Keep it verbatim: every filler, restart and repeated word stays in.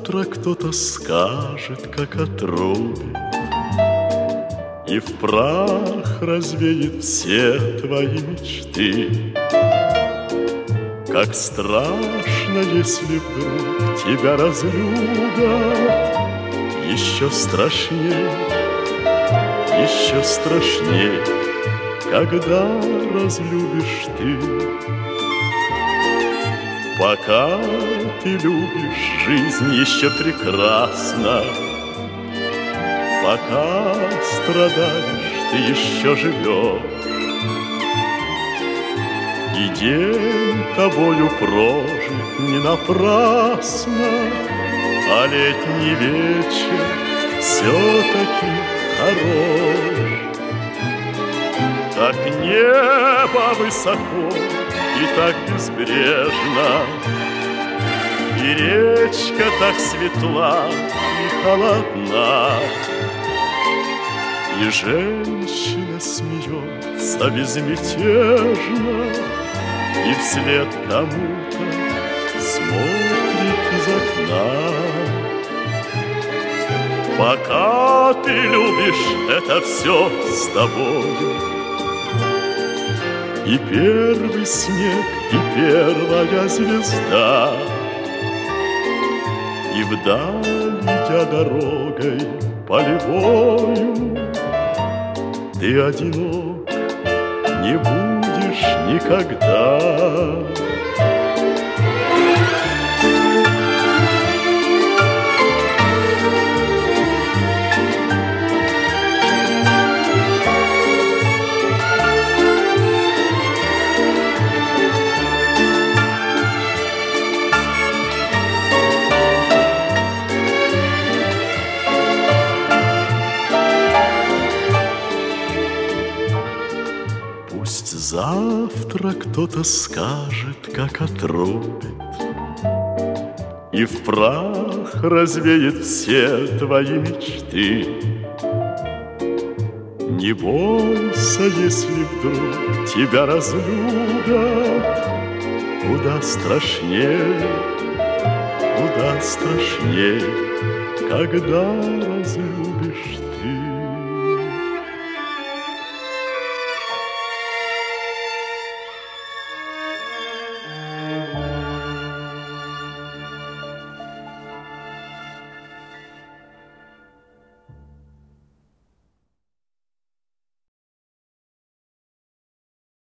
завтра кто-то скажет, как отрубит, и в прах развеет все твои мечты. Как страшно, если вдруг тебя разлюбят, еще страшнее, еще страшнее, когда разлюбишь ты. Пока ты любишь, жизнь еще прекрасна. Пока страдаешь, ты еще живешь. И день тобою прожит не напрасно, а летний вечер все-таки хорош. Так небо высоко и так безбрежно, и речка так светла и холодна, и женщина смеется безмятежно, и вслед кому-то смотрит из окна. Пока ты любишь, это все с тобою. И первый снег, и первая звезда, и вдаль, идя дорогой полевою, ты одинок не будешь никогда. Завтра кто-то скажет, как отрубит, и в прах развеет все твои мечты. Не бойся, если вдруг тебя разлюбят, куда страшнее, куда страшнее, когда разлюбят.